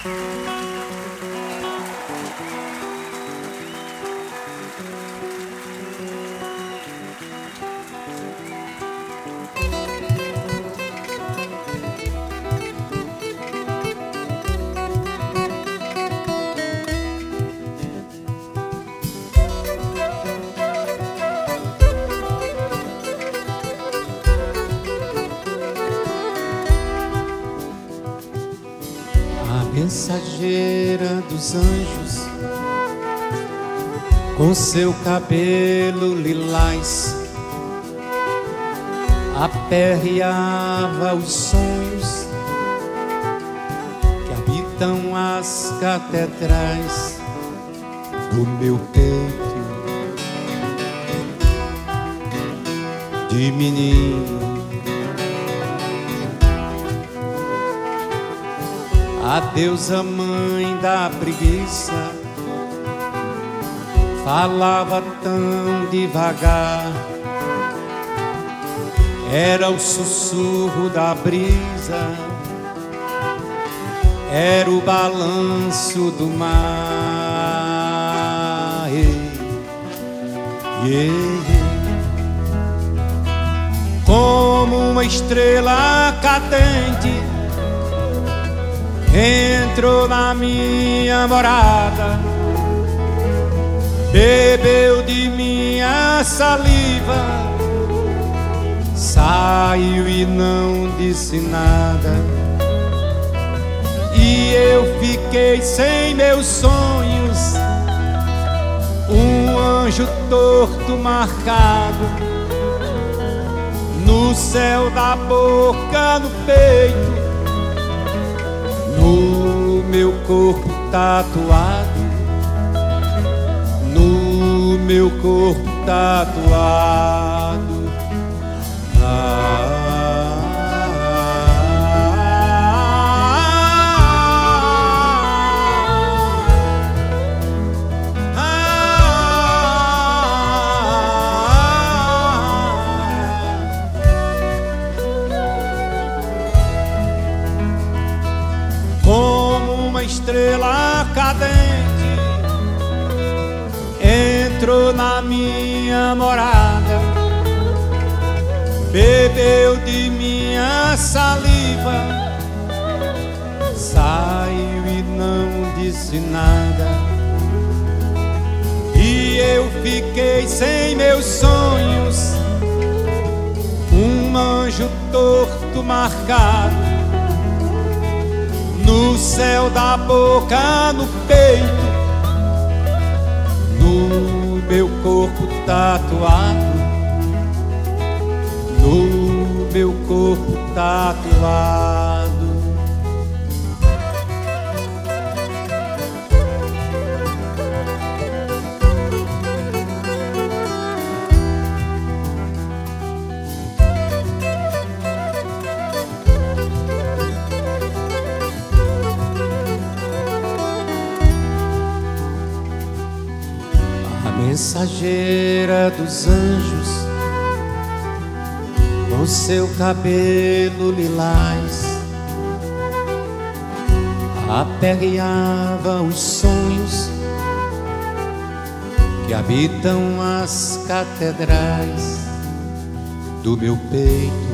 Mensageira dos anjos, com seu cabelo lilás, aperreava os sonhos que habitam as catedrais do meu peito de menino. A deusa mãe da preguiça falava tão devagar, era o sussurro da brisa, era o balanço do mar. Como uma estrela cadente entrou na minha morada, bebeu de minha saliva, saiu e não disse nada. E eu fiquei sem meus sonhos, um anjo torto marcado no céu da boca, no peito, no meu corpo tatuado, no meu corpo tatuado. Como uma estrela cadente entrou na minha morada, bebeu de minha saliva, saiu e não disse nada. E eu fiquei sem meus sonhos, um anjo torto marcado no céu da boca, no peito, no meu corpo tatuado, no meu corpo tatuado. Mensageira dos anjos, com seu cabelo lilás, aperreava os sonhos que habitam as catedrais do meu peito